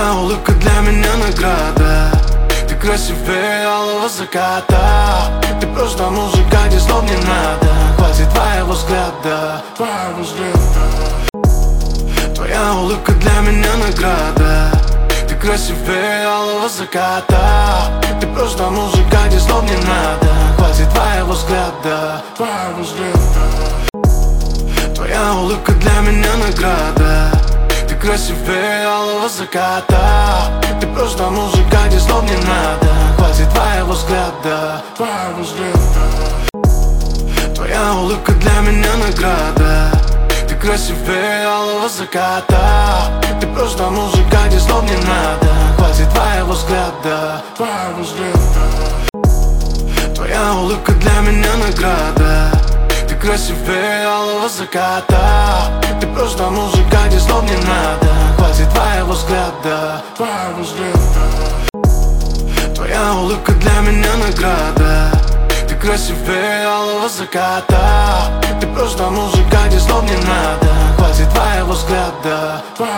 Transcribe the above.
Твоя улыбка для меня награда. Ты красивее алого заката. Ты просто музыка, где слов не надо. Хватит твоего взгляда, твоего взгляда. Твоя улыбка для меня награда. Ты красивее алого заката. Ты просто музыка, где слов не надо. Хватит твоего взгляда, твоего взгляда. Твоя улыбка для меня награда. Ты красивее алого заката. Ты просто музыка, где слов не надо. Хватит твоего взгляда, твоего взгляда. Твоя улыбка для меня награда. Ты красивее алого заката. Ты просто музыка, где слов не надо. Хватит твоего взгляда, твоего взгляда. Твоя улыбка для меня награда. Ты красивее алого заката. Ты просто музыка, где слов не надо. Хватит твоего взгляда, твоего взгляда. Твоя улыбка для меня награда. Ты красивее алого заката. Ты просто музыка, где слов не надо. Хватит твоего взгляда.